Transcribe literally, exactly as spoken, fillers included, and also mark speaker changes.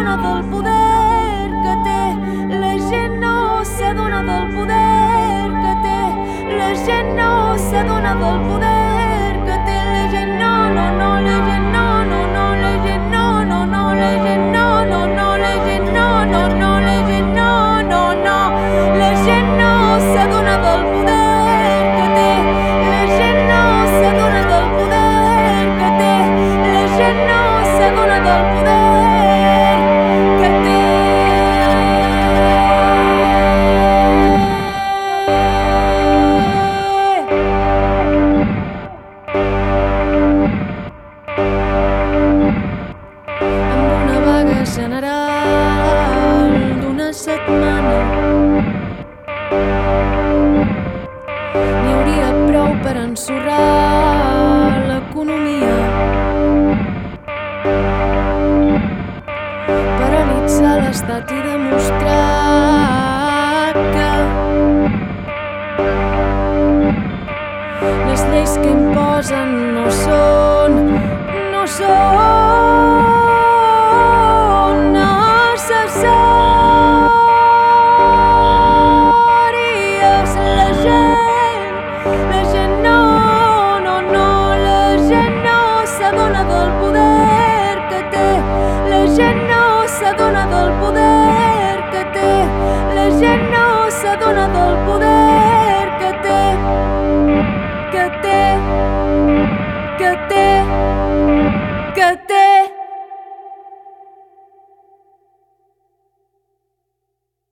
Speaker 1: s'adona del poder que té. La gent no s'adona del poder que té. La gent no s'adona del poder que té. La gent no, no, no, la gent no, no, no, la gent no, no, no, la gent no, no, no, la gent no, no, no, la gent no, no, no. La gent no s'adona del poder que té. La gent no s'adona del poder que té. La gent no s'adona del poder que té. Amb una vaga general d'una setmana n'hi hauria prou per ensorrar l'economia, paralitzar l'estat i demostrar que les lleis que imposen no són, no són